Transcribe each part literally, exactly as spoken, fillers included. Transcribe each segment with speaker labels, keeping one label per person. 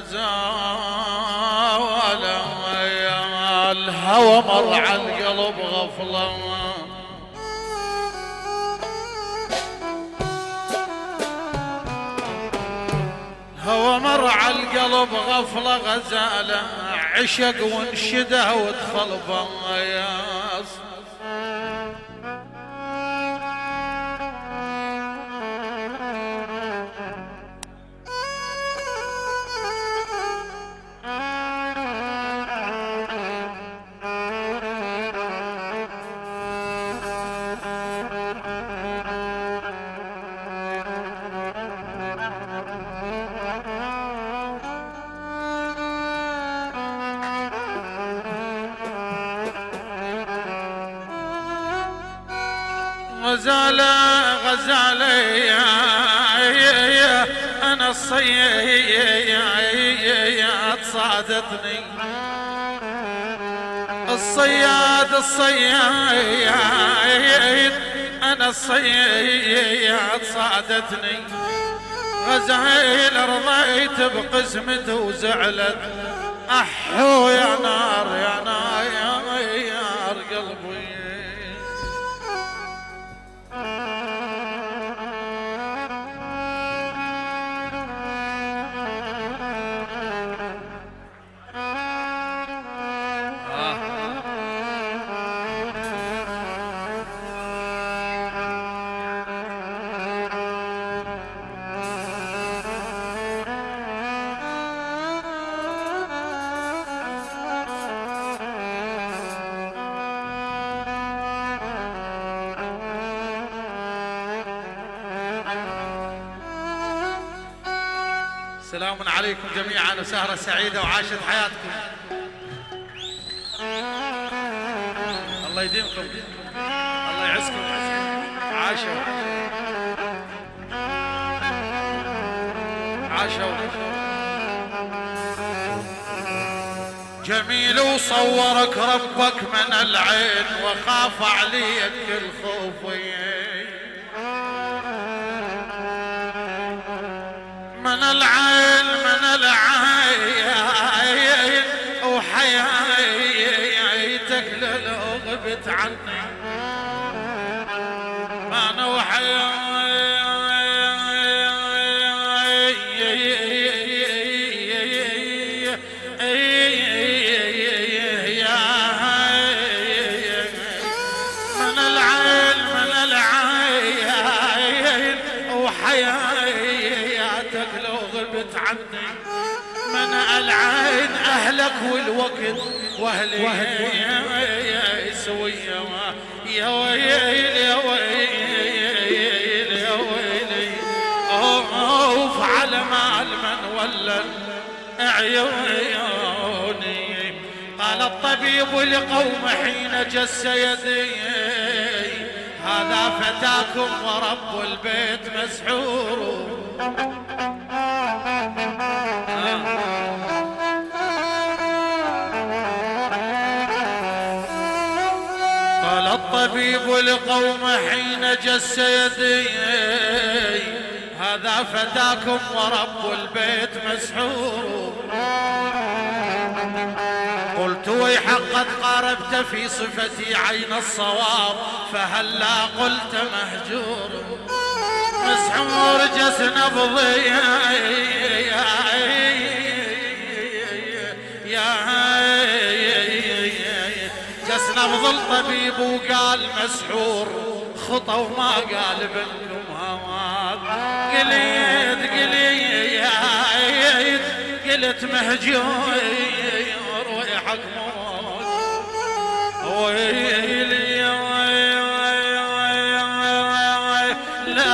Speaker 1: غزالة الهوى مر على القلب غفلة الهوى مر على القلب غفلة غزالة عشق وانشده ودخل فياس غزالة غزالة يا أنا الصياد صادتني الصياد الصياد أنا الصياد صادتني غزال رضيت بقسمته وزعلت أحو يا نار يا نار يا نار قلبي سلام عليكم جميعا وسهرة سعيدة وعاشت حياتكم. الله يديمكم الله يعزكم عاشوا عاشوا جميل وصورك ربك من العين وخاف عليك الخوفين من العين من العين وحياتك لو غبت عني انا وحياتي من العين من العين وحياتك لو غبت عني من العين اهلك والوقت واهلي سويه يا ويل يا ويل يا ويلي اوف على مال من ولى عيوني قال الطبيب لقوم حين جس يدي هذا فتاكم ورب البيت مسحور قال الطبيب لقوم حين جس يدي هذا فتاكم ورب البيت مسحور قلت ويحق قد قاربت في صفتي عين الصواب فهلا قلت مهجور مسحور جس نبضي يا جس نبض الطبيب وقال مسحور خطى وما قال بنكم هواد قليت قليت قلت مهجور ويحك موت ويلي لا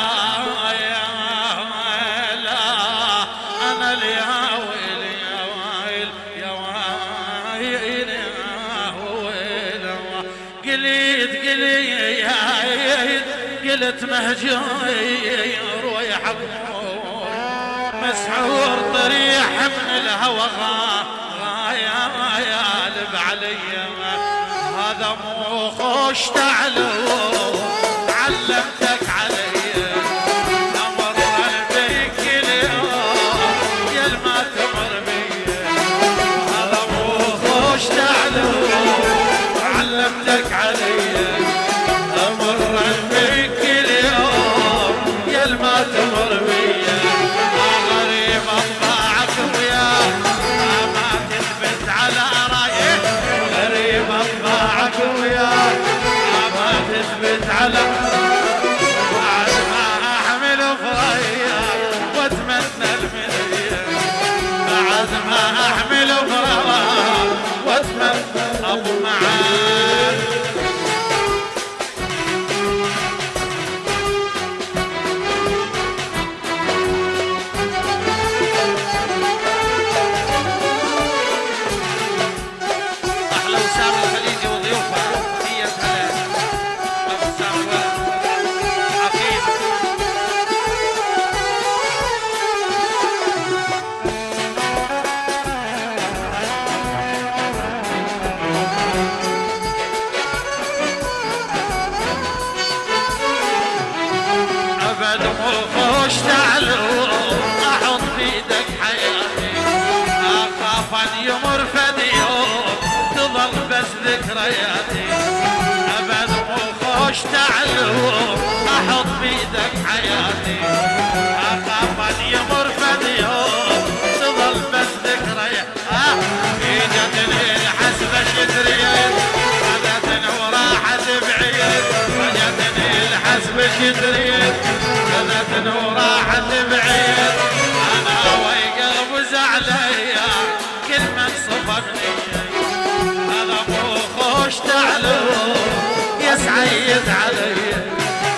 Speaker 1: لا انا يا ويلي يا ويل يا ويل يا ويل قليت قليت قلت مهجور ويحك موت مسحور طريح من الهوى غايب علي هذا مو خوش تعلو علمتك علي امر بك اليوم يا ما هلا بعد ما احمل فريا واتمنى المنية بعد ما احمل فريا واتمنى ابو معاد خوش تعلو احط بيدك حياتي اخاف ان يمر فد يوم تظل بس ذكرياتي ابد مو خوش تعلو احط بيدك حياتي اخاف ان يمر فد يوم تظل بس ذكرياتي اه اجتني الحسبه شتريت خذتني وراحت بعيد اجتني الحسبه شتريت خذتني وراحت بعيد انا وقلب زعليا كل من صفقني هذا مو خوش تعلو يسعيد علي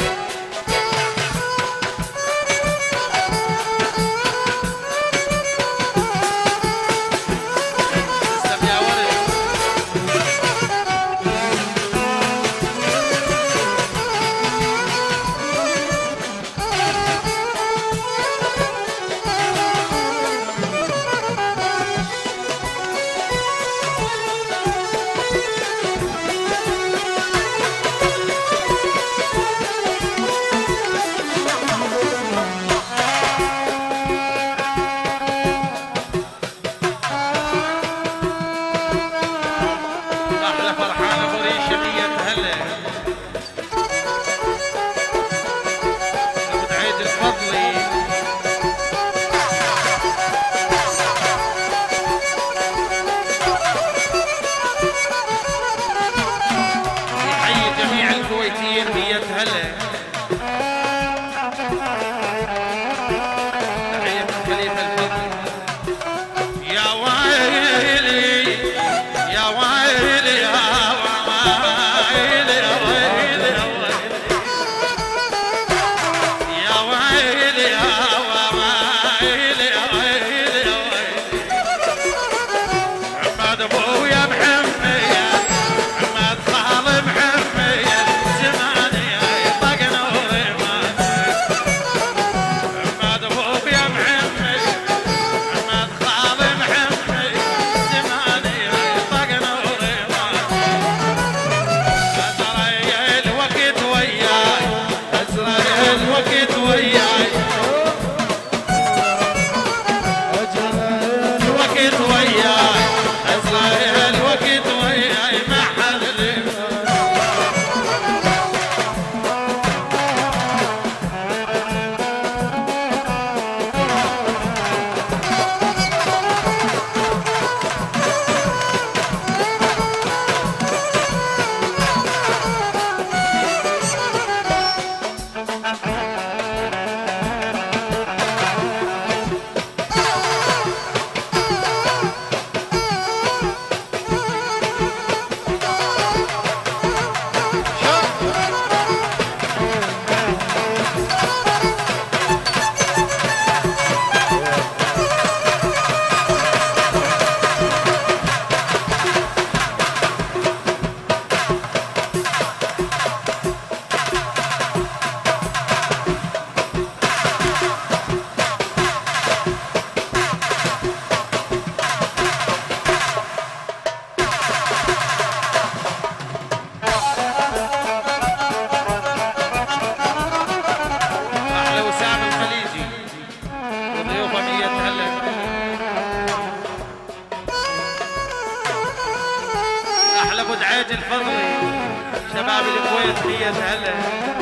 Speaker 2: شباب الكويت مية هلا.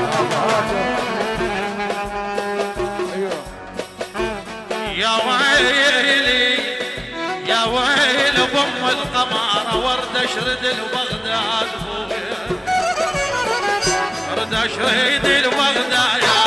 Speaker 1: يا ويلي يا ويل بام القمر ورد اشرد البغداد بويا البغدة شريد البغدة يا